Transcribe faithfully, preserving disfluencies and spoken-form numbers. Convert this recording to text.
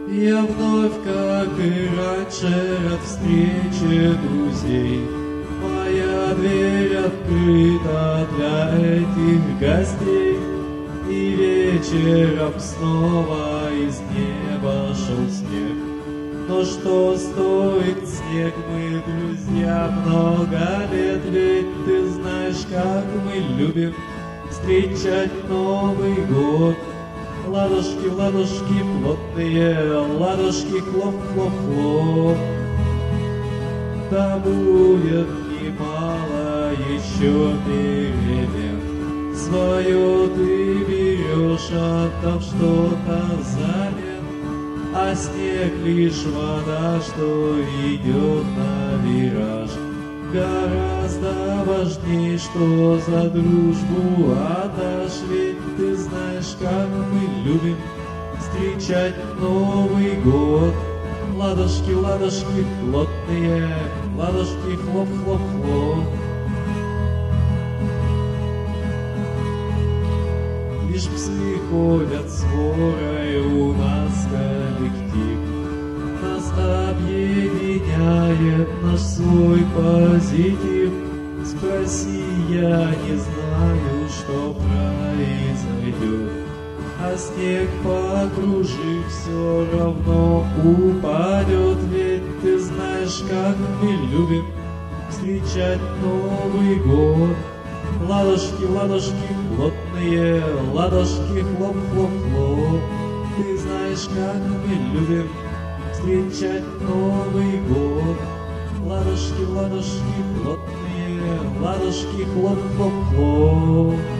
Я вновь, как и раньше, рад встрече друзей. Моя дверь открыта для этих гостей. И вечером снова из неба шел снег. Но что стоит снег, мы друзья много лет. Ведь ты знаешь, как мы любим встречать Новый год. Ладошки, ладошки плотные, ладошки хлоп-хлоп-хлоп. Да будет немало еще перемен. Свое ты берешь, а там что-то взамен. А снег лишь вода, что идет на вираж. Гораздо важнее, что за дружбу отдашь. Ведь ты знаешь, как мы любим встречать Новый год. Ладошки, ладошки плотные, ладошки хлоп-хлоп-хлоп. Лишь псы ходят сворой, у нас коллектив. Нас объединяет наш свой позитив. Спроси, я не знаю, что произойдет. А снег, покружив, все равно упадет. Ведь ты знаешь, как мы любим встречать Новый год. Ладошки, ладошки плотные, ладошки хлоп-хлоп-хлоп. Ты знаешь, как мы любим встречать Новый год. Ладошки, ладошки плотные, ладошки хлоп-хлоп-хлоп.